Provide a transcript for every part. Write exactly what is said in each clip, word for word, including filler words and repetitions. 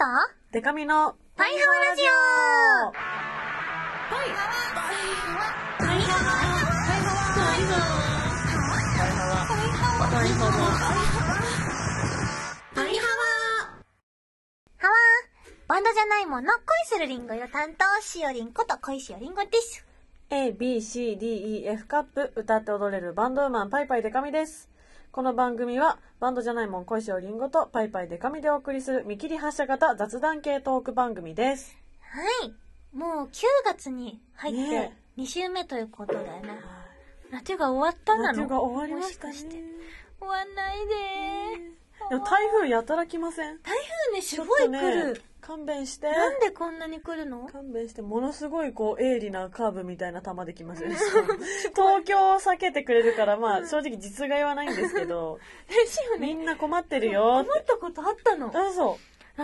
とデカミのパイハワラジオ。 パイハワパイハワパイハワパイハワパイハワパイハワパイハワハワバンドじゃないもの恋するリンゴよ担当しおりんこと恋しおりんごです。 A、B、C、D、E、F カップ歌って踊れるバンドウーマンパイパイデカミです。この番組はバンドじゃないもん恋しおりんごとパイパイデカミでお送りする見切り発車型雑談系トーク番組です。 はい、もうくがつに入ってに週目ということだよね。夏が終わったなの？ 夏が終わりましたね。 もしかして終わんないでー。 でも台風やたら来ません？ 台風ね、すごい来る、 ね、勘弁して。 なんでこんなに来るの？ 勘弁して。ものすごいこう鋭利なカーブみたいな球できますよね。東京を避けてくれるから、まあ正直実害はないんですけどみんな困ってるよって。 困ったことあったの。 あ、そう。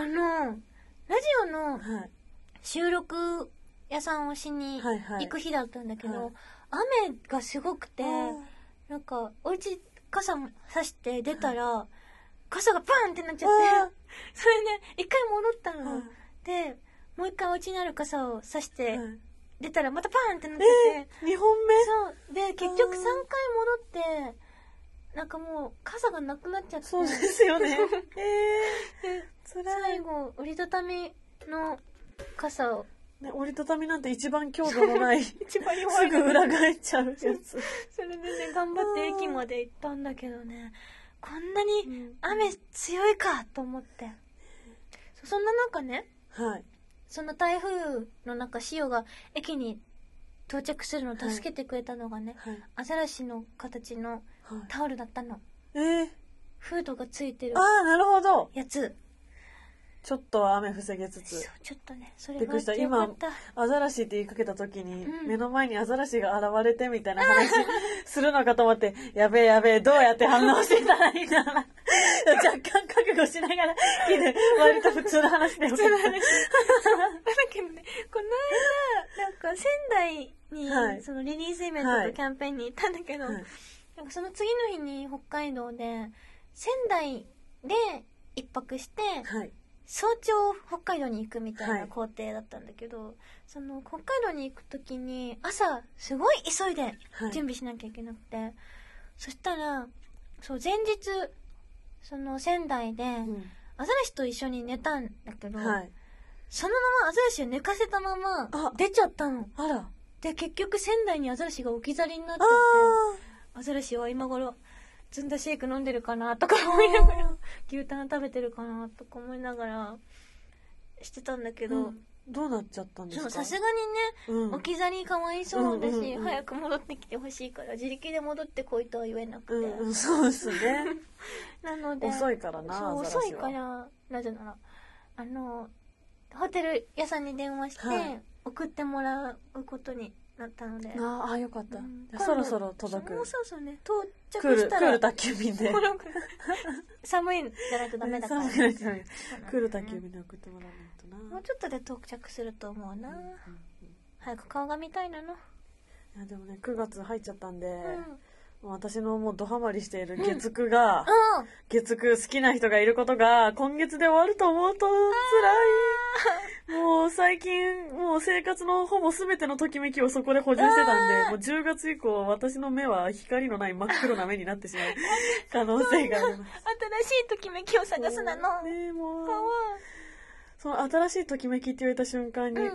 あのラジオの収録屋さんをしに行く日だったんだけど、はいはい、雨がすごくて、なんかお家傘さして出たら傘がバーンってなっちゃって、それで、ね、一回戻ったの、でもう一回お家にある傘をさして出たらまたバーンってなっちゃって、 えー、にほんめそうで結局さんかい戻ってなんかもう傘がなくなっちゃって。 そうですよね。えー、 辛い。最後折りたたみの傘を、 ね、折りたたみなんて一番強度のない一番弱いすぐ裏返っちゃうやつ。 それでね頑張って駅まで行ったんだけどね、こんなに雨強いかと思って、うん、そんな中ね、 はい、その台風の中シオが駅に到着するのを助けてくれたのがね、はいはい、アザラシの形のタオルだったの、はい、 えー、 フードがついてるあー、なるほどやつ。 ちょっとは雨防げつつ。 そう、ちょっとね、それがあってよかった。今、アザラシって言いかけた時に、うん、目の前にアザラシが現れてみたいな話するのかと思って、やべえやべえ、どうやって反応してたらいいんだな。若干覚悟しながら聞いて、割と普通の話でよかった。普通の話。だけどね、この間、なんか仙台に、はい、そのリリースイベントとキャンペーンに行ったんだけど、はい、なんかその次の日に北海道で、仙台で一泊して、はい、早朝北海道に行くみたいな工程だったんだけど、はい、その北海道に行くときに朝すごい急いで準備しなきゃいけなくて、はい、そしたらそう前日その仙台で、うん、アザラシと一緒に寝たんだけど、はい、そのままアザラシを寝かせたまま出ちゃったの。 あら。 で結局仙台にアザラシが置き去りになっちゃって、アザラシは今頃ずんだシェイク飲んでるかなとか思いながら牛タン食べてるかなとか思いながらしてたんだけど、うん、 どうなっちゃったんですか？ さすがにね、うん、置き去りかわいそうだし、うんうんうん、早く戻ってきてほしいから自力で戻ってこいとは言えなくて、 うんうん、そうですねなので遅いからな。 そう遅いから、なぜならあのホテル屋さんに電話して、はい、送ってもらうことになったので、 ああよかった、うん、そろそろ届く。 そうそうそうね、到着したらクール宅急便で寒いんじゃないとダメだから、ね、 寒いじゃないクール宅急便で送ってもらわないとな。 もうちょっとで到着すると思うな、うんうんうん、早く顔が見たいなの。いやでもねくがつ入っちゃったんで、うん、私のもうドハマりしている月くが、うん、月く好きな人がいることが今月で終わると思うと辛い。もう最近もう生活のほぼ全てのときめきをそこで補充してたんで、もうじゅうがつ以降私の目は光のない真っ黒な目になってしまう可能性があります。 新しいときめきを探すなの。 ね、もうその新しいときめきって言われた瞬間に、うん、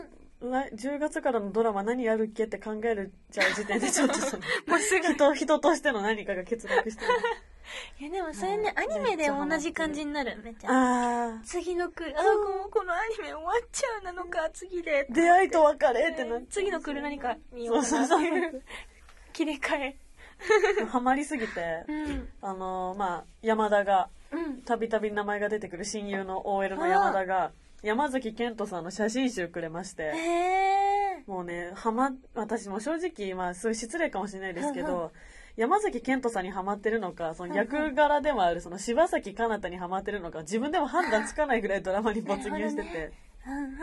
じゅうがつからのドラマ何やるっけって考えるじゃう時点でちょっとそのもうすぐ 人, 人としての何かが欠落してる。 いやでもそれね、アニメで同じ感じになる。めっちゃあ次の来る、ああこのアニメ終わっちゃうなのか、次で出会いと別れってなって、 次の来る何か見ようかなっていう切り替えハマりすぎて、うん、あのまあ山田がたびたび名前が出てくる親友の オーエル の山田が山崎賢人さんの写真集くれまして、 へもうねはま私も正直まあそういう失礼かもしれないですけど山崎賢人さんにハマってるのか、その役柄でもあるその柴咲奏太にハマってるのか自分でも判断つかないぐらいドラマに没入してて、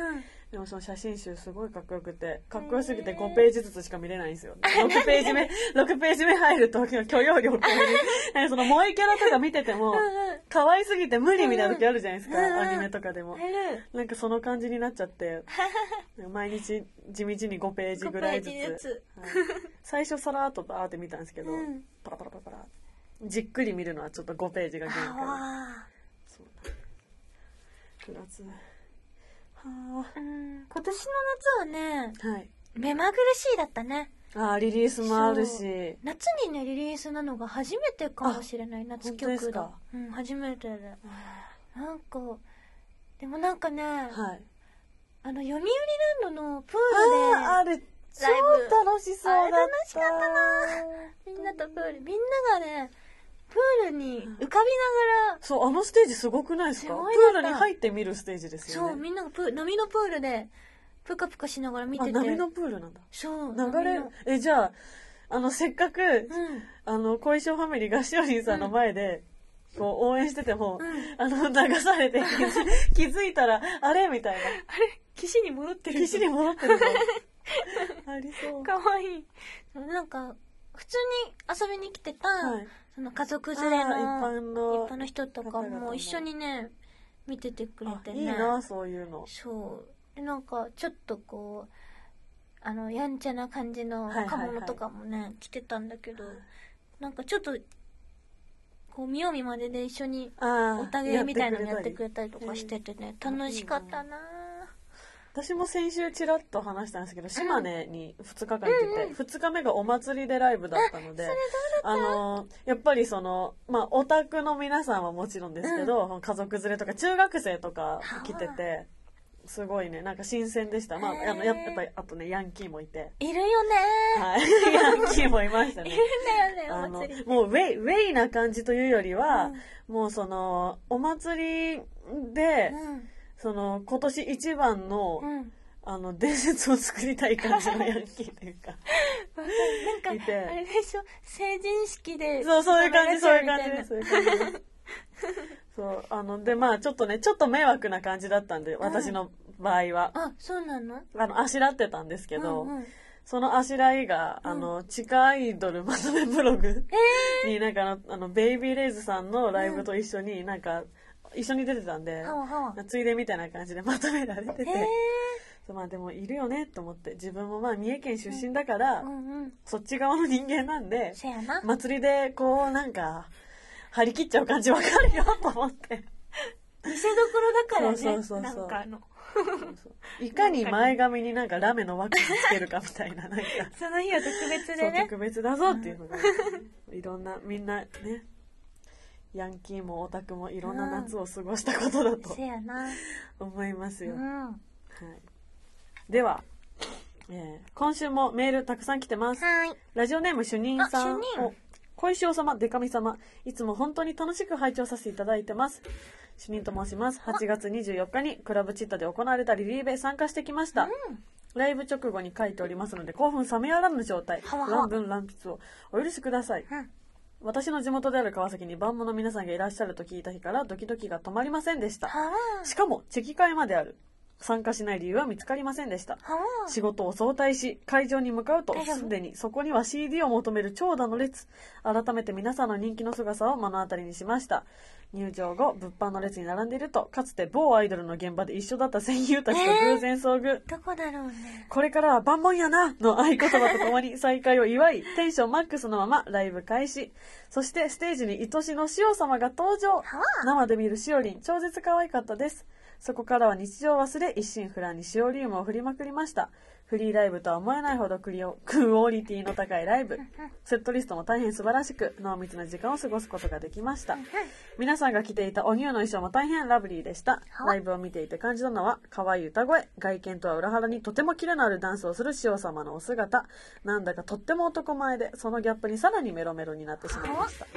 でもその写真集すごいかっこよくて、かっこよすぎてごページずつしか見れないんですよ。ろくページ目、ろくページ目入ると許容量を超える。なんかその萌えキャラとか見てても、可愛すぎて無理みたいな時あるじゃないですか、アニメとかでも。なんかその感じになっちゃって、毎日地道にごページぐらいずつ。はい、最初さらっとバーって見たんですけど、うん、パラパラパラパラ。じっくり見るのはちょっとごページが限界。そうだ。くがつ。はあ、うん、 今年の夏はね、 はい、 目まぐるしいだったね。 ああ、リリースもあるし、 夏にねリリースなのが初めてかもしれない。夏曲だ。うん、初めてで、なんかでもなんかね、はい、あの読売ランドのプールであある、超楽しそうだった。 楽しかったな。みんなとプール、みんながねプールに浮かびながら、 うん、そう、あのステージすごくないですか？プールに入って見るステージですよね。 そう、みんながプール、波のプールでプカプカしながら見てて。 あ、波のプールなんだ。 そう、 流れ、え、じゃあ、あの、せっかく、うん、あの、恋性ファミリーがしおりんさんの前で、うん、こう、応援してても、うん、あの、流されて気づいたら、あれみたいな。 あれ岸に戻ってる。 岸に戻ってるの。ありそう。 かわいい。なんか、普通に遊びに来てた、はい、その家族連れの一般の一般の人とかも一緒にね見ててくれてね。 いいな、そういうの。 そうで、なんかちょっとこうあのやんちゃな感じの若者とかもね、はいはいはい、来てたんだけど、なんかちょっとこう見よう見まねで一緒におたげみたいなのやってくれたりとかしててね、楽しかったな。 私も先週ちらっと話したんですけど、島根にふつかかん行ってて、うんうん、ふつかめがお祭りでライブだったので、あのやっぱりそのまあオタクの皆さんはもちろんですけど、うん、家族連れとか中学生とか来てて、すごいね、なんか新鮮でした。まああのやっぱりあとねヤンキーもいて、 いるよね。 はい、ヤンキーもいましたね。 いるんだよね、お祭り。 もうウェイウェイな感じというよりは、うん、もうそのお祭りで、うん、その今年一番の、うん、あの伝説を作りたい感じのヤンキーというかなんかあれでしょ、成人式でそうそういう感じそういう感じですそういう感じそうあのでまあちょっとねちょっと迷惑な感じだったんで、うん、私の場合はあそうなのあのあしらってたんですけど、うんうん、そのあしらいが、うん、あの地下アイドルまとめブログになんかあのあのベイビーレイズさんのライブと一緒になんか、うん、一緒に出てたんで、うん、ついでみたいな感じでまとめられてて、まあでもいるよねと思って、自分もまあ三重県出身だから、うんうんうん、そっち側の人間なんで、祭りでこうなんか張り切っちゃう感じわかるよと思って見せどころだからね。 そうそうそうそう、 なんかあのそうそういかに前髪になんかラメのワックスつけるかみたいな、なんかその日は特別でね、 そう特別だぞっていうのが、うん、いろんなみんなねヤンキーもオタクもいろんな夏を過ごしたことだと、 うん、せやな思いますよ、 うん、 はい、では、えー、今週もメールたくさん来てます。 はい。 ラジオネーム主任さん、 主任お小石尾様、デカミ様、いつも本当に楽しく拝聴させていただいてます。主任と申します。はちがつにじゅうよっかにクラブチッタで行われたリリーベ参加してきました、うん、ライブ直後に書いておりますので興奮冷めやらぬ状態、乱文乱筆をお許しください、うん、私の地元である川崎に万能の皆さんがいらっしゃると聞いた日からドキドキが止まりませんでした。しかもチェキ会まである。参加しない理由は見つかりませんでした。仕事を早退し会場に向かうとすでにそこには シーディー を求める長蛇の列。改めて皆さんの人気の姿を目の当たりにしました。入場後物販の列に並んでいると、かつて某アイドルの現場で一緒だった戦友たちと偶然遭遇、えー、どこだろうね。 これからは万本やなの合言葉とともに再会を祝いテンションマックスのままライブ開始。そしてステージに愛しのしお様が登場。生で見るしおりん超絶可愛かったです。そこからは日常を忘れ一心不乱にシオリウムを振りまくりました。フリーライブとは思えないほどクリオクオリティの高いライブ。セットリストも大変素晴らしく濃密な時間を過ごすことができました。皆さんが着ていたおニューの衣装も大変ラブリーでした。ライブを見ていて感じたのは可愛い歌声、外見とは裏腹にとてもキレのあるダンスをする塩様のお姿、なんだかとっても男前で、そのギャップにさらにメロメロになってしまいました。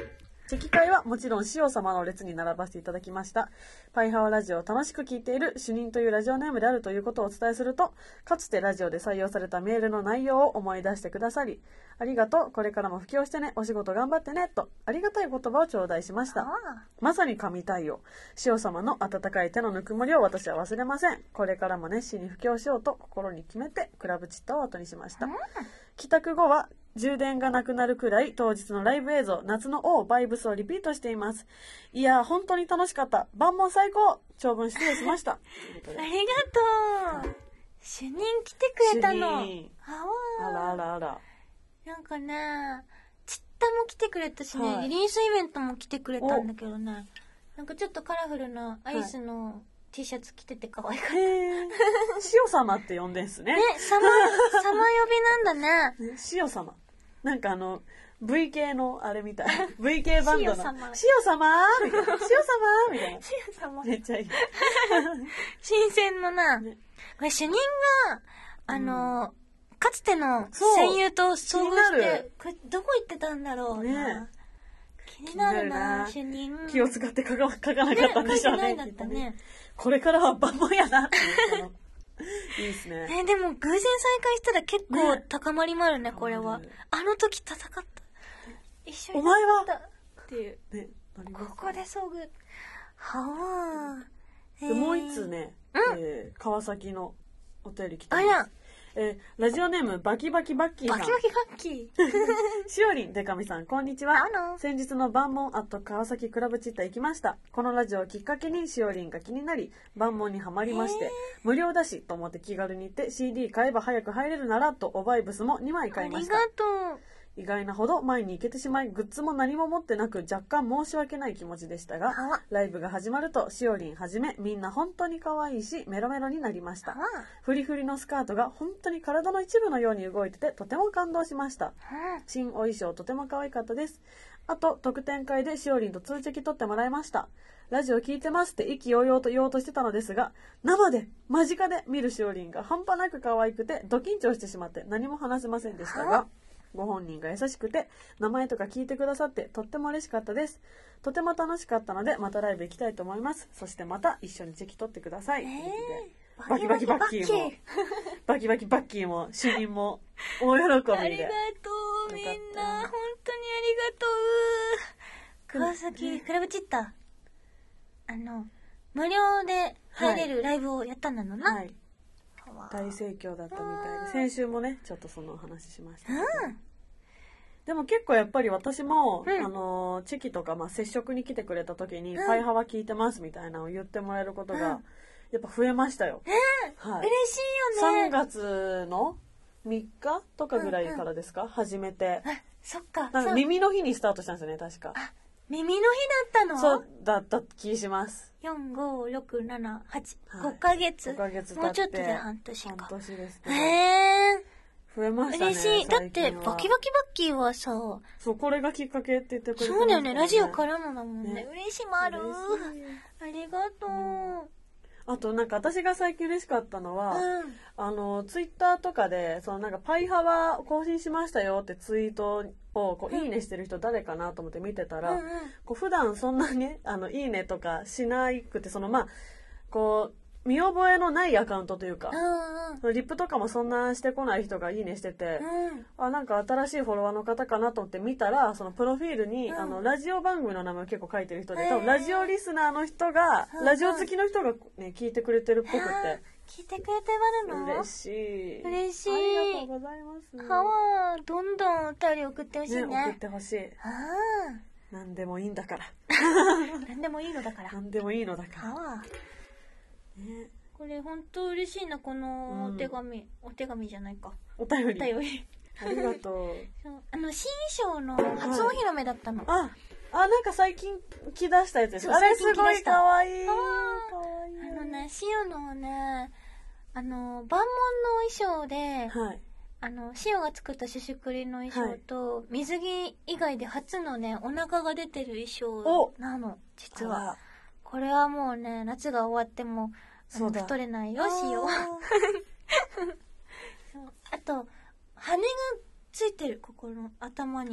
チェキ会はもちろん塩様の列に並ばせていただきました。パイハワラジオを楽しく聞いている主任というラジオネームであるということをお伝えすると、かつてラジオで採用されたメールの内容を思い出してくださり、ありがとう、これからも布教してね、お仕事頑張ってね、とありがたい言葉を頂戴しました。まさに神対応。塩様の温かい手のぬくもりを私は忘れません。これからも熱心に布教しようと心に決めてクラブチッタを後にしました。帰宅後は充電がなくなるくらい当日のライブ映像、夏の王バイブスをリピートしています。いやー、本当に楽しかった。万問最高。長文失礼しました。ありがとう。主任来てくれたの。 あらあらあら。 なんかね、チッタも来てくれたしね、はい、リリースイベントも来てくれたんだけどね、なんかちょっとカラフルなアイスの、はい、T シャツ着てて可愛かった。 塩様って呼んでんすね。 ね、様、様呼びなんだね。 塩様。なんかあの、ブイ 系のあれみたい。ブイ 系バンドの。塩様。塩様みたいな。塩様みたいな。 塩様。 めっちゃいい。 新鮮のな。ね、これ主任が、あの、うん、かつての戦友と遭遇して、これどこ行ってたんだろうね。気になるな、主任。 気を使って書かなかったんでしょうね。 ね、書いてないだったね。 これからは万問やなって思ったの。いいですね。 えー、でも偶然再会したら結構高まりもあるね、ねこれは。あの時戦った。一緒にお前はっていう。 ね、 ここで遭遇。はぁ。でもう一つね、うん、えー、川崎のお便り来てます。 あら。 えー、ラジオネームバキバキバッキーさん。 バキバキバッキー。 しおりんでかみさん、こんにちは。先日の万問アット川崎クラブチッタ行きました。このラジオをきっかけにしおりんが気になり、万問にはまりまして、無料だしと思って気軽に行って シーディー 買えば早く入れるならとオバイブスもにまい買いました。 ありがとう。 意外なほど前に行けてしまい、グッズも何も持ってなく若干申し訳ない気持ちでしたが、ライブが始まるとしおりんはじめみんな本当に可愛いしメロメロになりました。フリフリのスカートが本当に体の一部のように動いててとても感動しました。新お衣装とても可愛かったです。あと特典会でしおりんと通知取ってもらいました。ラジオ聞いてますって意気揚々と言おうとしてたのですが、生で間近で見るしおりんが半端なく可愛くてド緊張してしまって何も話せませんでしたが、ご本人が優しくて名前とか聞いてくださってとっても嬉しかったです。とても楽しかったのでまたライブ行きたいと思います。そしてまた一緒にチェキ取ってください。えー、バキバキバッキーもバキバキバッキーも主任も大喜びで。 ありがとうみんな、本当にありがとう。川崎クラブチッタ、あの無料で入れるライブをやったんだのな。はい、 大盛況だったみたいで、先週もねちょっとその話しましたけど、うん、でも結構やっぱり私も、うん、あのチェキとか、まあ、接触に来てくれた時に、うん、パイハワ聞いてますみたいなのを言ってもらえることが、うん、やっぱ増えましたよ、 うん、はい、嬉しいよね。 さんがつのみっかとかぐらいからですか、うんうん、始めて。 あ、そっか。 なんか耳の日にスタートしたんですよね、確か。 あ、耳の日だったの？ そうだった気します。 よん、ご、ろく、なな、はち、ごかげつ。 ごかげつ経って。 もうちょっとで半年か。 半年ですけど。 へー。 増えましたね。 嬉しい。だって、バキバキバッキーはさ、 そう、これがきっかけって言ってくれてましたね。 そうだよね、ラジオからもだもんね。ね、嬉しいまる。ありがとう。 うん、あとなんか私が最近嬉しかったのは、 うん、 あのツイッターとかでそのなんかパイハワ更新しましたよってツイートをこう、うん、いいねしてる人誰かなと思って見てたら、 うんうん、 こう普段そんなにあのいいねとかしなくて、そのまあこう見覚えのないアカウントというか、 うんうん、 リップとかもそんなしてこない人がいいねしてて、 うん、 あ、なんか新しいフォロワーの方かなと思って見たら、そのプロフィールに、 うん、 あのラジオ番組の名前を結構書いてる人で、多分ラジオリスナーの人が、うん、ラジオ好きの人が、ね、聞いてくれてるっぽくて、 聞いてくれてまるの？ 嬉しい。 嬉しい。 ありがとうございます。 はわ、どんどんお便り送ってほしいね。 ね、送ってほしい。 ああ。 なんでもいいんだから。 なんでもいいのだから。 なんでもいいのだから。 はわ。ね。これ本当嬉しいな、このお手紙、うん、お手紙じゃないか、 お便り、 お便りありがとう。 そうあの新衣装の初お披露目だったの、 はい、ああ、なんか最近着出したやつです。あれすごいかわいい。かわいい。あのね、塩のね、あの万問の衣装で、はい、あの塩が作ったシュシュクリの衣装と、はい、水着以外で初のねお腹が出てる衣装なの、実は。これはもうね、夏が終わってもそうだ、太れないよ、塩は。あと羽がついてる、ここの頭に。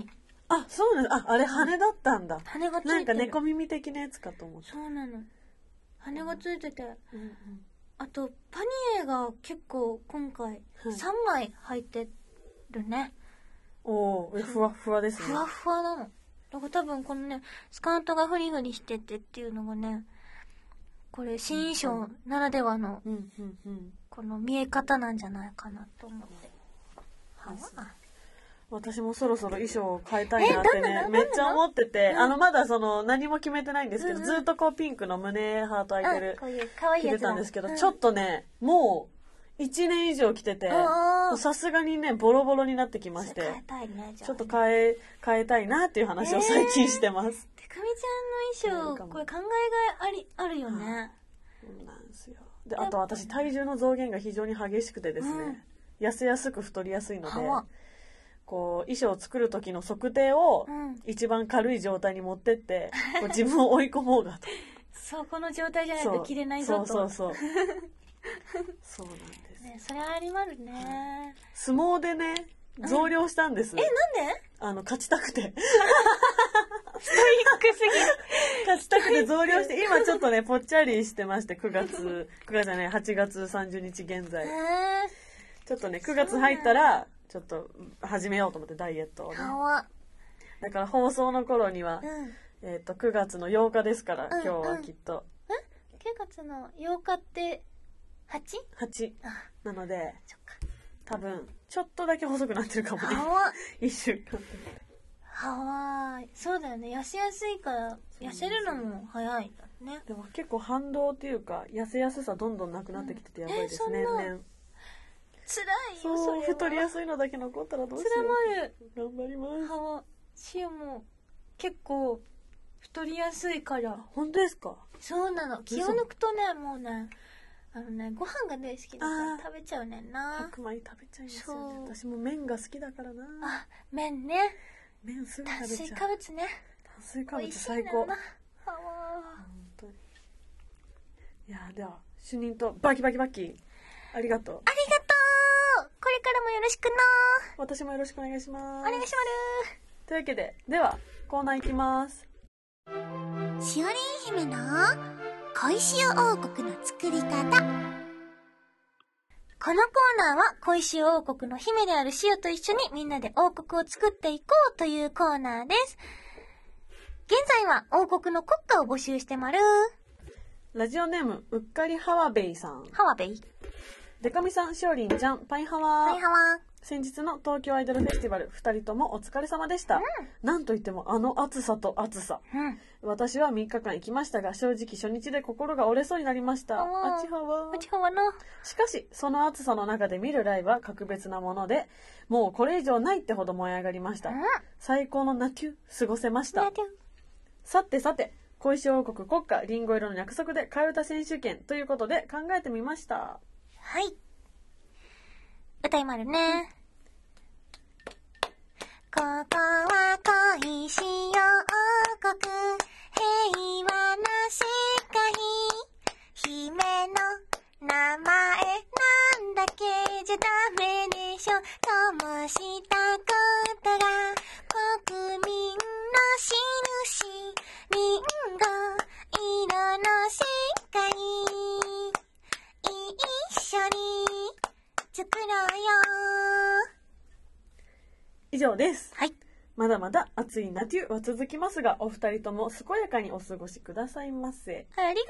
あ、そうなの。あ、あれ羽だったんだ。 羽がついてる。 なんか猫耳的なやつかと思った。 そうなの。羽がついてて。 うんうん、 あと、パニエが結構今回さんまい入ってるね。はい、 おー、ふわふわですね。 ふわふわなの。だから多分このね、スカートがフリフリしててっていうのがね、これ新衣装ならではの、この見え方なんじゃないかなと思って。はあ、 私もそろそろ衣装を変えたいなってね、めっちゃ思ってて、あの、まだその、何も決めてないんですけど、ずっとこうピンクの胸ハート開いてる、着てたんですけど、ちょっとね、もう、いちねん以上着てて、さすがにね、ボロボロになってきまして、ちょっと変え、変えたいなっていう話を最近してます。 てかみちゃんの衣装、これ考えがあり、あるよね。 そうなんですよ。で、あと私、体重の増減が非常に激しくてですね、痩せやすく太りやすいので、こう衣装を作る時の測定を一番軽い状態に持ってって、こう自分を追い込もうがと。 そう、この状態じゃないと着れないぞと。 そうそうそうそうなんです、 ね、それありまるね。 相撲でね増量したんです。 え、なんで？ あの勝ちたくてストイックすぎる。 勝ちたくて増量して、今ちょっとねぽっちゃりしてまして、くがつくがつじゃないはちがつさんじゅうにち現在、ちょっとねくがつ入ったらちょっと始めようと思って、ダイエットをね。だから放送の頃には、うん、えっとくがつのようかですから、うん、今日はきっと。 うん、くがつのようかって はち？ はち なので、多分ちょっとだけ細くなってるかもね。いっしゅうかん。 はわい。そうだよね。痩せやすいから痩せるのも早いんだね。 でも結構反動っていうか、痩せやすさどんどんなくなってきててやばいですね。うん、年々。 辛いよ。 そう、太りやすいのだけ残ったらどうしよう。 つらまる。 頑張ります。 はしおも結構太りやすいから。 本当ですか？ そうなの。気を抜くとね、もうね、あのね、ご飯が大好きだから食べちゃうねんな。 白米食べちゃいますよね。私も麺が好きだからな。 あ、麺ね。 麺すぐ食べちゃう。 炭水化物ね。 炭水化物最高。はわー。本当に。いやでは主任とバキバキバキありがとう。 ありがとう。これからもよろしくな。 私もよろしくお願いします。 お願いします。 というわけで、ではコーナーいきます。 しおりん姫の恋塩王国の作り方。このコーナーは恋塩王国の姫であるしおと一緒にみんなで王国を作っていこうというコーナーです。現在は王国の国歌を募集してまる。 ラジオネームうっかりハワベイさん。 ハワベイ。 デカミさん、しおりんちゃん、パイハワー。 パイハワー。 先日の東京アイドルフェスティバル、ふたりともお疲れ様でした。うん、なんといってもあの暑さと暑さ、うん、私はみっかかん行きましたが、正直初日で心が折れそうになりました。あちはわあちはわな。 しかしその暑さの中で見るライブは格別なもので、もうこれ以上ないってほど燃え上がりました。うん、最高のナテュ過ごせました。さてさて、恋し王国国歌リンゴ色の約束で替え歌選手権ということで考えてみました。 はい、歌いまるね。ここは恋し王国、平和な世界、姫の名前なんだけじゃダメでしょ。ともしたことが国民の印、リンゴ色の世界、一緒に作ろうよ。 以上です。 はい。 まだまだ暑い夏は続きますが、お二人とも健やかにお過ごしくださいませ。 ありがと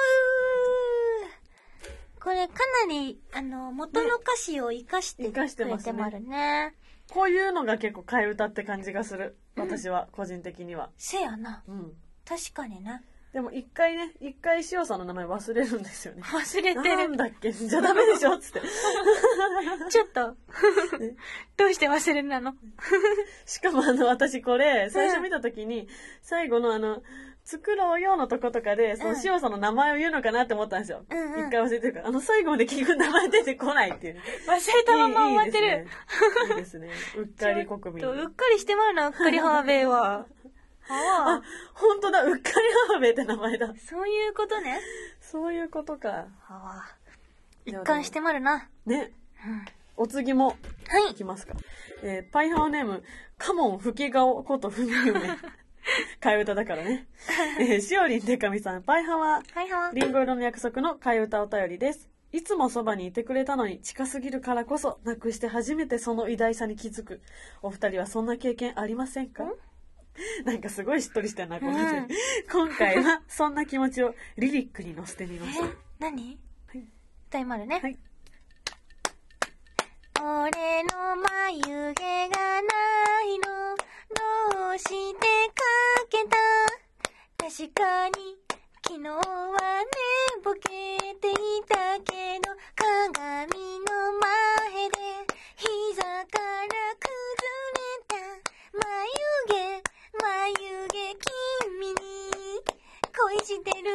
う。これかなりあの元の歌詞を生かしてくれてまるね。 こういうのが結構替え歌って感じがする。私は個人的には。 せやな。 うん。 確かにな。 でも一回ね、一回しおさんの名前忘れるんですよね。 忘れてる。 なんだっけじゃダメでしょっつって。 ちょっと。どうして忘れるなのしかもあの、私これ、最初見たときに、うん、最後のあの、作ろうよのとことかで、そのしおさんの名前を言うのかなって思ったんですよ。うんうん、一回忘れてるから。あの、最後まで聞く名前出てこないっていう。 忘れたまま終わってる。 いいですね。いいですね。うっかり国民。 うっかりしてまうな、うっかりハーベイは。 あ、本当だ、うっかりハーベイって名前だ。 そういうことね。 そういうことか。 はあ、一貫してまるな。 ね。 お次も、 はい。 いきますか。えー、パイハワネーム、カモン吹き顔ことふみゆめ。替え歌だからね。えー、しおりんでかみさん、パイハワ。 パイハワ。 リンゴ色の約束の替え歌お便りです。いつもそばにいてくれたのに近すぎるからこそ、なくして初めてその偉大さに気づく。お二人はそんな経験ありませんか？んなんかすごいしっとりしてんな、この、うん、今回はそんな気持ちをリリックに乗せてみました。 え、何？はい。歌いまるね。 はい。 俺の眉毛がないの、どうしてかけた？確かに昨日は寝ぼけていたけど、鏡の前で膝から崩れた眉毛、眉毛君に恋してる。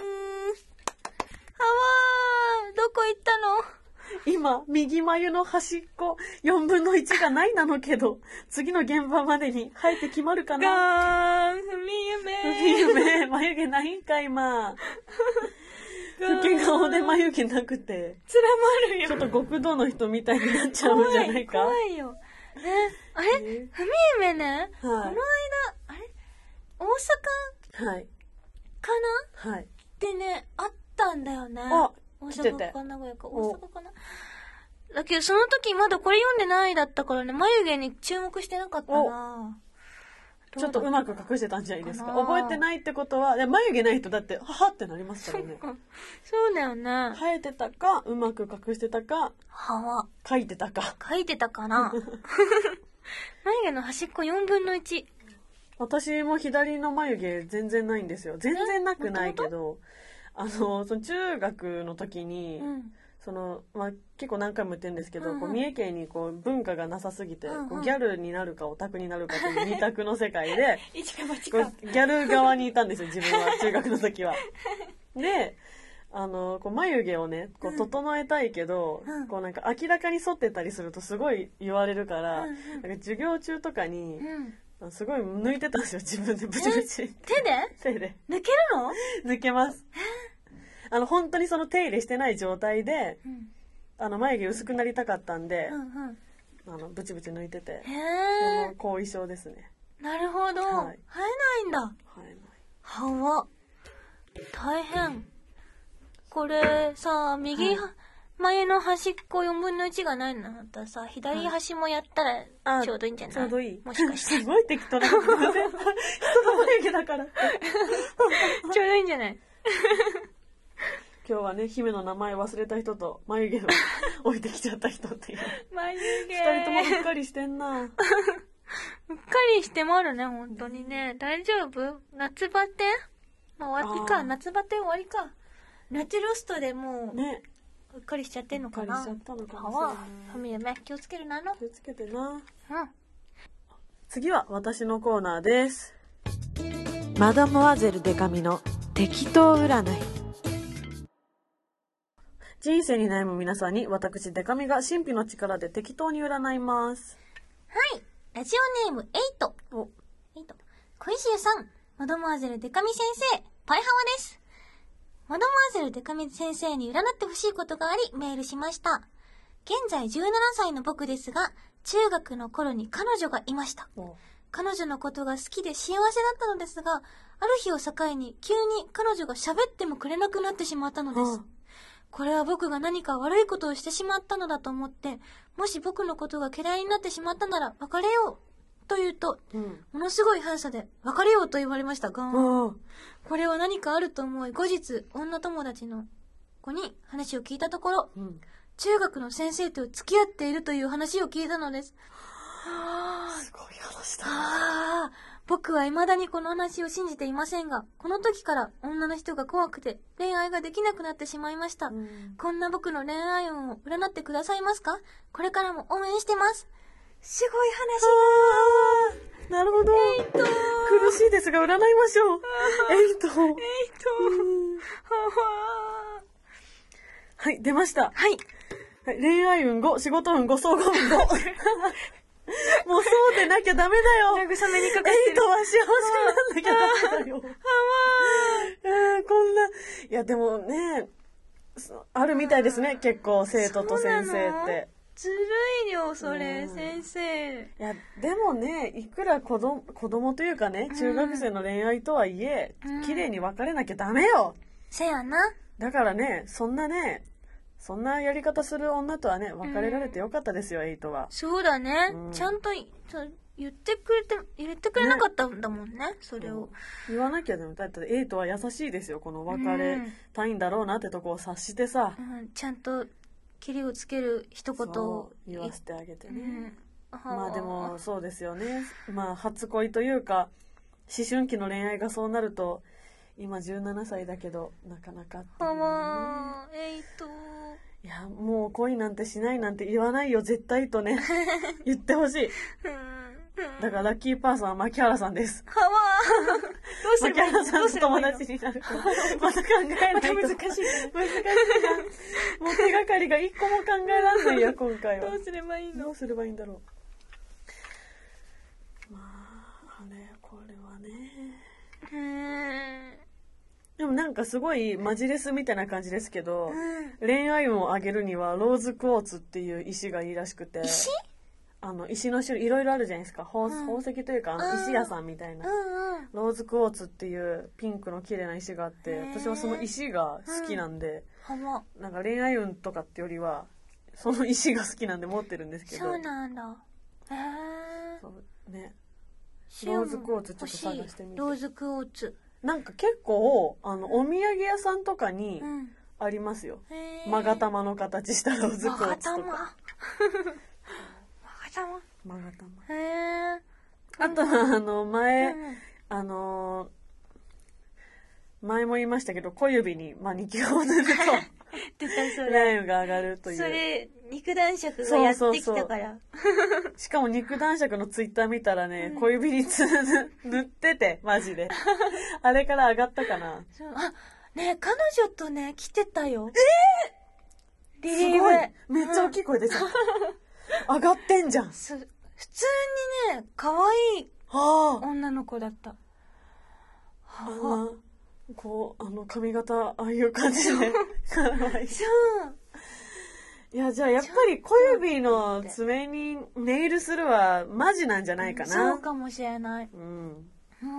あわー、どこ行ったの？ 今、右眉の端っこ、よんぶんのいちがないなのけど、次の現場までに生えて決まるかな？ ガーン、ふみゆめ。 ふみゆめ、眉毛ないんか、今。老け顔で眉毛なくて。 つらまるよ。 ちょっと極道の人みたいになっちゃうんじゃないか？ 怖い、怖いよ。え、あれ、えふみゆめね、はい、この間、あれ大阪はいかな、 はい。 でね、あったんだよね。 あ、 大阪か名古屋か、大阪かな。だけどその時まだこれ読んでないだったからね、眉毛に注目してなかったな。 ちょっとうまく隠してたんじゃないですか。覚えてないってことは、眉毛ないとだって、ははってなりますからね。 そうだよね。 生えてたか、うまく隠してたか、 はわ。 書いてたか。 書いてたかな。眉毛の端っこよんぶんのいち。 私も左の眉毛全然ないんですよ。全然なくないけど、あの、その中学の時に、うん、その、まあ、結構何回も言ってるんですけど、うんうん、こう三重県にこう文化がなさすぎて、うんうん、こうギャルになるかオタクになるかという二択の世界で、 一か八か。 ギャル側にいたんですよ、自分は、中学の時は。で、あの、こう眉毛をね、こう整えたいけど、うん、こうなんか明らかに剃ってたりするとすごい言われるから、うんうん、なんか授業中とかに、うん、すごい抜いてたんですよ、自分でブチブチ。 手で？ 手で。 抜けるの？ 抜けます。あの、本当にその手入れしてない状態で、うん、あの、眉毛薄くなりたかったんで、うんうん、あの、ブチブチ抜いてて、 へー、 後遺症ですね。 なるほど。はい、生えないんだ。 生えない。 はわ。大変。これさ、右、はい、眉の端っこよんぶんのいちがないのだったらさ、左端もやったらちょうどいいんじゃない？ ちょうどいい。 もしかして。 すごい適当なこと。人の眉毛だから。 ちょうどいいんじゃない？ 今日はね、姫の名前忘れた人と眉毛を置いてきちゃった人っていう。 眉毛。 二人ともうっかりしてんな。 うっかりしてもあるね、本当にね。大丈夫？夏バテ？まあ、終わりか。夏バテ終わりか。夏ロストでもう、ね、うっかりしちゃってんのかな。 うっかりしちゃったのかもしれない。 ファミリー気をつけるなの。 気をつけてな。うん。 次は私のコーナーです。マダモアゼルデカミの適当占い。人生に悩む皆さんに私デカミが神秘の力で適当に占います。 はい。ラジオネームエイト。お。エイト。小石さん、マダモアゼルデカミ先生、パイハワです。マダモアゼルデカミ先生に占ってほしいことがありメールしました。現在じゅうななさいの僕ですが、中学の頃に彼女がいました。彼女のことが好きで幸せだったのですが、ある日を境に急に彼女が喋ってもくれなくなってしまったのです。これは僕が何か悪いことをしてしまったのだと思って、もし僕のことが嫌いになってしまったなら別れようと言うと、うん、ものすごい速さで別れようと言われましたが、これは何かあると思い、後日女友達の子に話を聞いたところ、うん、中学の先生と付き合っているという話を聞いたのです。 すごい話だ。 あ僕は未だにこの話を信じていませんが、この時から女の人が怖くて恋愛ができなくなってしまいました。うん、こんな僕の恋愛運を占ってくださいますか？これからも応援してます。すごい話だ。なるほど。 エイト苦しいですが占いましょう。エイト。エイト。はい、出ました。 はい。 はい、恋愛運ご、仕事運ご、総合運ご。もうそうでなきゃダメだよ。 慰めにかかってる。 エイトは幸せになんなきゃダメだよ。はわー。こんな。いやでもね、あるみたいですね、結構生徒と先生って。 ずるいよそれ、うん、先生。 いやでもね、いくら子供子供というかね、中学生の恋愛とはいえ、うん、綺麗に別れなきゃダメよ。 せやな。 だからね、そんなね、そんなやり方する女とはね、別れられてよかったですよ、うん、エイトは。 そうだね、うん、ちゃんと言ってくれて、言ってくれなかったんだもんね、ね、それを。 言わなきゃでも、だってエイトは優しいですよ、この別れたいんだろうなってとこを察してさ。 うん、ちゃんと切りをつける一言を言わせてあげてね。うん、まあでも、そうですよね。まあ、初恋というか、思春期の恋愛がそうなると、今じゅうななさいだけど、なかなかっていうね。 はぁ、エイト。 いや、もう恋なんてしないなんて言わないよ、絶対とね、言ってほしい。だからラッキーパーソンは牧原さんです。 はわー。どうすればいいの？ 牧原さんと友達になるから。また考えないと。 また難しい。 難しいな。もう手がかりが一個も考えられないよ、今回は。 どうすればいいの？ どうすればいいんだろう。まあ、あれ、これはね。 うーん。 でもなんかすごいマジレスみたいな感じですけど、 うん、 恋愛運を上げるにはローズクォーツっていう石がいいらしくて。 石？ あの石の種類いろいろあるじゃないですか。 宝,、うん、宝石というかあの石屋さんみたいな、 うんうん、 ローズクォーツっていうピンクの綺麗な石があって、私はその石が好きなんで、 うん、 なんか恋愛運とかってよりはその石が好きなんで持ってるんですけど。 そうなんだ。へえ。 そうね。ローズクォーツちょっと探してみて。 ローズクォーツなんか結構あのお土産屋さんとかにありますよ。まが玉の形したローズクォーツとか。まがたま。 へー。 あとはあの前、うん、あの前も言いましたけど、小指にマニキュアを塗るとラインが上がるという。 それ肉男爵がやってきたから。 そうそうそうしかも肉男爵のツイッター見たらね、うん、小指につ塗っててマジであれから上がったかな。 あね、彼女とね来てたよ。 えー、リリーすごいめっちゃ大きい声出ちゃった、うん、上がってんじゃん。 普通にね、可愛い女の子だった。はあ、あの、こう、あの髪型、ああいう感じで。可愛い。 そう。 いや、じゃあやっぱり小指の爪にネイルするはマジなんじゃないかな。 そうかもしれない。 うん。うん。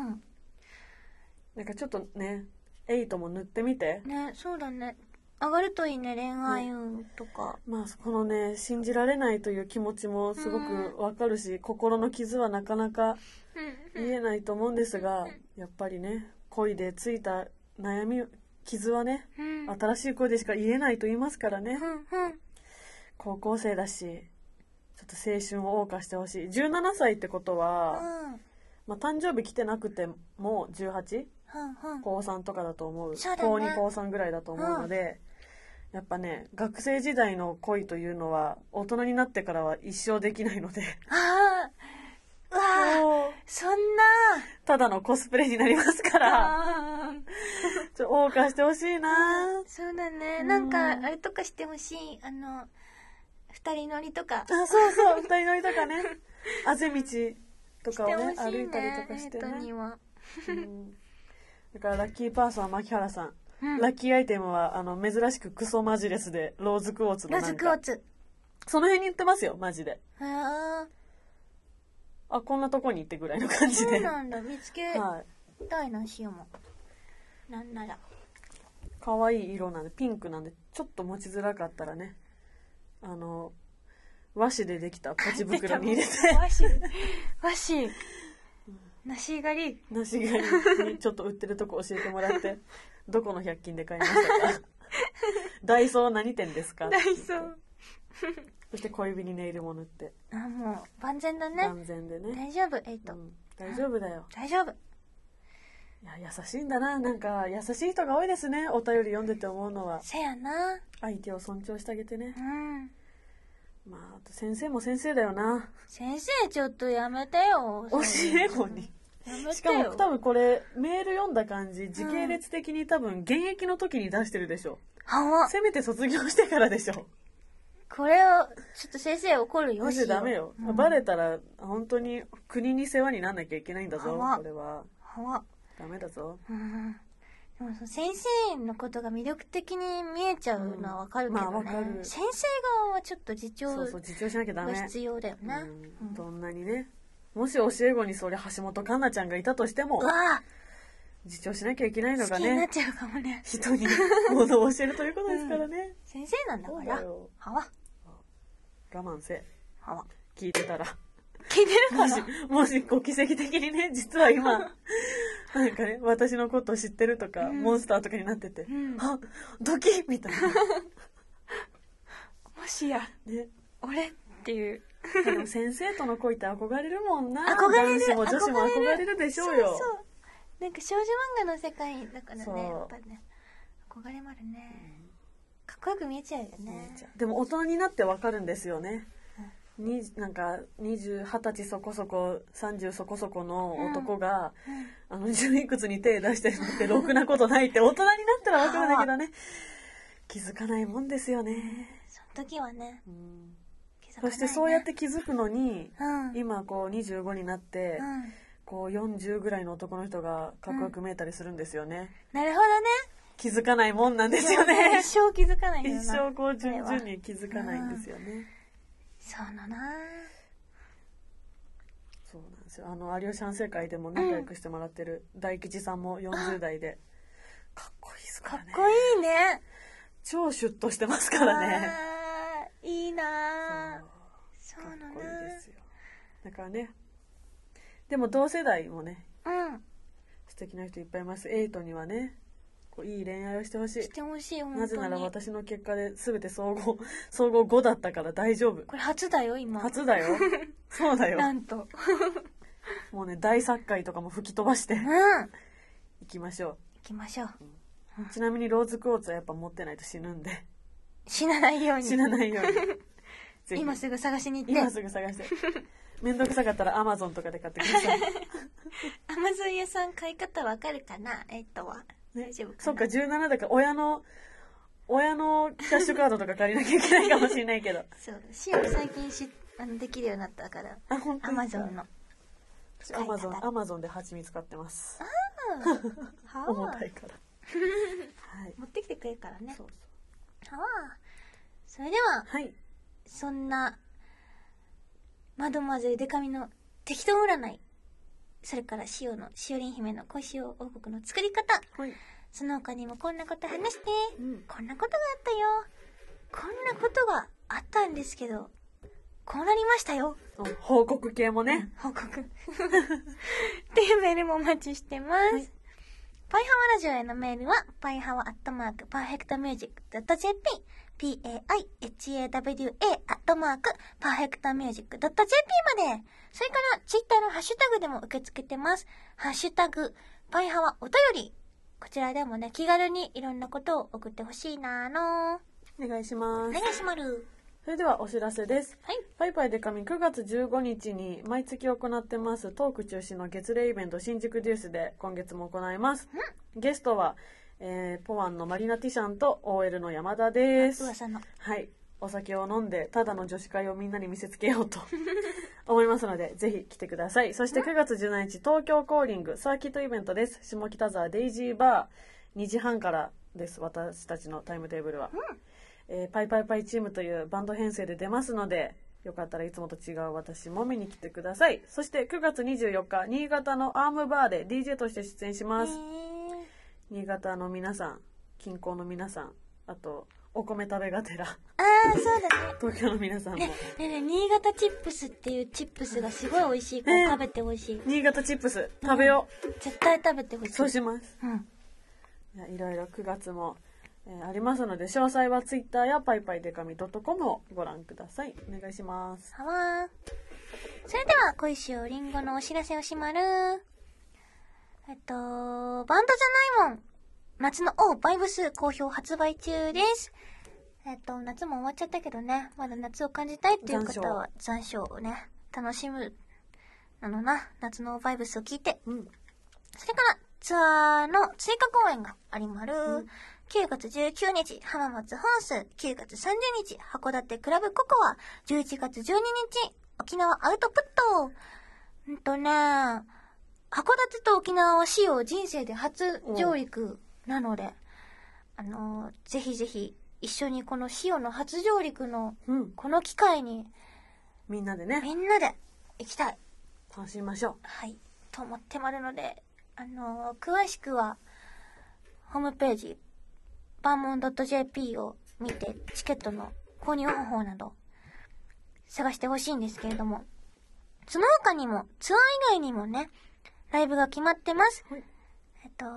なんかちょっとね、エイトも塗ってみて。 ね、そうだね。上がるといいね、恋愛運とか、 ね、まあこのね、信じられないという気持ちもすごくわかるし、うん、心の傷はなかなか言えないと思うんですが、やっぱりね、恋でついた悩み傷はね、うん、新しい恋でしか言えないと言いますからね、うんうん、高校生だしちょっと青春を謳歌してほしい。じゅうななさいってことは、うん、まあ、誕生日来てなくても じゅうはち？うんうん、こうさんとかだと思う、 そうだね、 こうにこうさんぐらいだと思うので、うん、やっぱね、学生時代の恋というのは大人になってからは一生できないのでああ、うわそんなただのコスプレになりますからちょ謳歌してほしいな。 そうだね、なんかあれとかしてほしい、あの二人乗りとか。 あ、そうそう二人乗りとかねあぜ道とかをね、歩いたりとかしてね、 にはうんだからラッキーパーソンは牧原さん、うん、ラッキーアイテムはあの珍しくクソマジレスでローズクォーツのなんかローズクォーツその辺に売ってますよマジで。 へー、 あ、こんなとこに行ってぐらいの感じで。 そうなんだ、見つけたいな、しようもなんなら可愛い色なんで、ピンクなんでちょっと持ちづらかったらね、あの和紙でできたポチ袋に入れて和紙和紙梨狩り梨狩りにちょっと売ってるとこ教えてもらってどこのひゃく均で買いましたかダイソー何店ですか。 ダイソーそして小指にネイルも塗って、 あ、もう万全だね。 万全でね。 大丈夫、エイト、うん、 大丈夫だよ。 大丈夫。いや、優しいんだな。なんか優しい人が多いですね、お便り読んでて思うのは。 せやな、 相手を尊重してあげてね。 うん、 まあ、あと先生も先生だよな。 先生ちょっとやめてよ、 教え子に。しかも多分これメール読んだ感じ、時系列的に多分現役の時に出してるでしょ、 うん、 せめて卒業してからでしょ。 これをちょっと先生怒るよ。 マジでダメよ、うん、バレたら本当に国に世話になんなきゃいけないんだぞ、これは。 はわダメだぞ、 うん、 でもその先生のことが魅力的に見えちゃうのはわかるけどね、うんまあ、先生側はちょっと自重そうそう自重しなきゃダメ必要だよね、 うんうん、どんなにねもし教え子にそれ橋本環奈ちゃんがいたとしても自重しなきゃいけないのがね好きになっちゃうかもね人にものを教えるということですからね、うん、 先生なんだからはわ我慢せはわ聞いてたら聞いてるかなもしもしこう奇跡的にね実は今なんかね私のことを知ってるとか、うん、モンスターとかになってて、うん、あドキッみたいなもしや、ね、俺っていうでも先生との恋って憧れるもんな憧れる男子も女子も憧れるでしょうよそうそうなんか少女漫画の世界だからねやっぱね憧れもあるね、うん、かっこよく見えちゃうよねでも大人になってわかるんですよね、うん、になんかにじゅう、はたちそこそこさんじゅうそこそこの男が、うんうん、あのじゅういくつに手出してるのってろくなことないって大人になったらわかるんだけどね気づかないもんですよねその時はね、うんね、そしてそうやって気づくのに、うん、今こうにじゅうごになって、うんこうよんじゅうぐらいの男の人がかっこよく見えたりするんですよね、 うん、なるほどね気づかないもんなんですよね一生気づかないんだよな一生こう順々に気づかないんですよね、うん、 そうだなそうなんですよあの有吉反省会でも仲良くしてもらってる大吉さんもよんじゅう代でかっこいいですからねかっこいいね超シュッとしてますからねいいなそうそうなかっこいいですよだからねでも同世代もね、うん、素敵な人いっぱいいます。エイトにはね、こういい恋愛をしてほしい。 してほしい本当に。 なぜなら私の結果で全て総合総合ごだったから大丈夫。 これ初だよ今。 初だよ。そうだよ。 なんと。 もうね大殺界とかも吹き飛ばして、うん、行きましょう。 行きましょう。 うん、ちなみにローズクォーツはやっぱ持ってないと死ぬんで。 死なないように。 死なないように。 ぜひ今すぐ探しに行って。 今すぐ探して。めんどくさかったらアマゾンとかで買ってください。 アマゾン屋さん買い方わかるかなえっとは、ね、大丈夫かな。 そっかじゅうななだから親の親のキャッシュカードとか借りなきゃいけないかもしれないけど。 そうシオ最近しあのできるようになったから。 あ本当アマゾンの。 アマゾンアマゾンで蜂蜜買ってます。ああ。重たいから。 はい。持ってきてくれるからね。そうそう。はあ。それでは、はい、そんな。マドマゼルデカミの適当占い、それからシオのしおりん姫の恋しお王国の作り方、はい、その他にもこんなこと話して、うん、こんなことがあったよ、こんなことがあったんですけどこうなりましたよ、 報告系もね、 報告っていうメールもお待ちしてます、はい、パイハワラジオへのメールはパイハワアットマークパーフェクトミュージックドット ジェーピーピーエーアイエイチエーダブリューエー アットマークパーフェクトミュージックドット ジェーピー まで。それからツイッターのハッシュタグでも受け付けてます。ハッシュタグパイハワお便り、こちらでもね気軽にいろんなことを送ってほしいなの。 お願いします。 お願いします。 それではお知らせです。はい、パイパイデカミくがつじゅうごにちに毎月行ってますトーク中止の月例イベント新宿デュースで今月も行います。うん、ゲストはえー、ポワンのマリナティシャンと オーエル の山田です。 噂の。 はい。お酒を飲んで、ただの女子会をみんなに見せつけようと思いますので、ぜひ来てください。そしてくがつじゅうしちにち、東京コーリングサーキットイベントです。下北沢デイジーバー、にじはんからです。私たちのタイムテーブルは。うん、えー、パイパイパイチームというバンド編成で出ますので、よかったらいつもと違う私も見に来てください。そしてくがつにじゅうよっか、新潟のアームバーで ディージェー として出演します。新潟の皆さん、近郊の皆さん、あとお米食べがてら、ああそうだね、 東京の皆さんも、ねねね、新潟チップスっていうチップスがすごい美味しいから、ね、食べてほしい。 新潟チップス食べよう、 うん、絶対食べてほしい。 そうします、うん、いやいろいろくがつも、えー、ありますので詳細はツイッターやパイパイデカミ .com をご覧ください。お願いします。 はわー。それでは小石をりんごのお知らせをしまる。えっと、バンドじゃないもん。夏のオーバイブス好評発売中です。えっと、夏も終わっちゃったけどね、まだ夏を感じたいっていう方は残暑をね、楽しむなのな、夏のオーバイブスを聞いて。うん、それからツアーの追加公演がありまる。うん、くがつじゅうくにち、浜松ホース、くがつさんじゅうにち、函館クラブココア、じゅういちがつじゅうににち、沖縄アウトプット。んとね、函館と沖縄はシオ人生で初上陸なので、あのー、ぜひぜひ一緒にこのシオの初上陸のこの機会に、 うん、みんなでね、 みんなで行きたい。 楽しみましょう。 はい。と思ってまるので、あのー、詳しくは、ホームページ、バーモン .jp を見て、チケットの購入方法など、探してほしいんですけれども、その他にも、ツアー以外にもね、ライブが決まってます。はい、えっと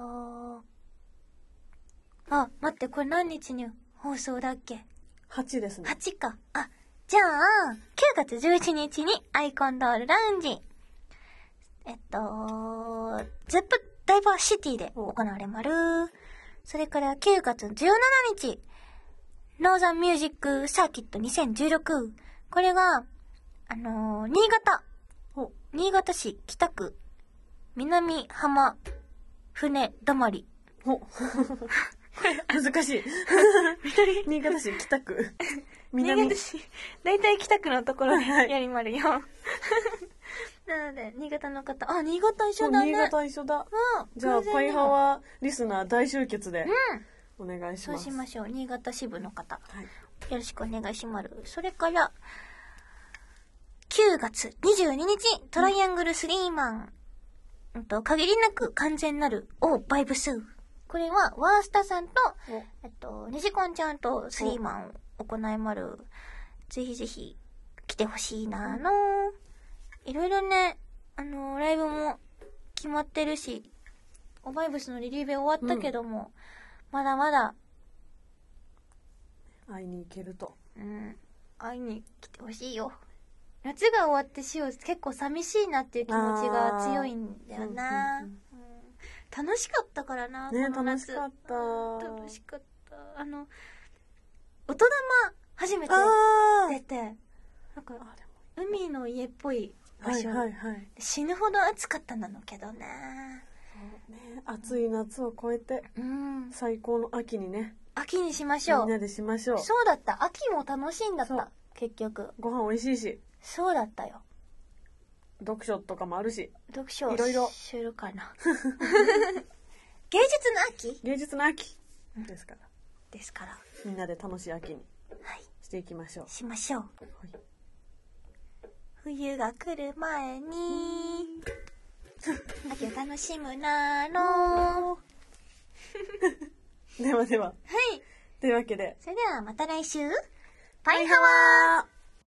あ、待って、これ何日に放送だっけ？ はち ですね。 はちか。あ、じゃあ、くがつじゅういちにちにアイコンドールラウンジ。えっと、ゼップダイバーシティで行われまる。それからくがつじゅうしちにち、ノーザンミュージックサーキットにせんじゅうろく。これが、あのー、新潟。新潟市北区、南浜船だまり。 お難しい。新潟市北区。 南新潟市。だいたい北区のところでやりまるよ。なので、新潟の方、あ、新潟一緒だね。 新潟一緒だ。うん。じゃあ、パイハワリスナー大集結で。うん。お願いします。 そうしましょう。新潟支部の方。はい。よろしくお願いします。それから、くがつにじゅうににち、トライアングルスリーマン。うんと、限りなく完全なる、オーバイブス。これは、ワースタさんと、えっと、ニジコンちゃんとスリーマンを行いまる。ぜひぜひ、来てほしいなの。いろいろね、あのー、ライブも決まってるし、オーバイブスのリリーベ終わったけども、うん、まだまだ、 会いに行けると。 うん、会いに来てほしいよ。夏が終わってしお結構寂しいなっていう気持ちが強いんだよな、うんうんうん、楽しかったからな、 ね、この夏楽しかった楽しかったあの音玉初めて出てなんか海の家っぽい場所、はいはいはい、死ぬほど暑かったんだけどね、 そうね、暑い夏を越えて、うん、最高の秋にね、 秋にしましょう、 みんなでしましょう。 そうだった、秋も楽しいんだった、結局ご飯美味しいし、 そうだったよ。 読書とかもあるし、 読書いろいろするかな。芸術の秋？ 芸術の秋ですから。 ですから。 みんなで楽しい秋にしていきましょう。 しましょう。はい、冬が来る前に秋を楽しむなの。 ではでは。はい。 というわけで。 それではまた来週。 パイハワー。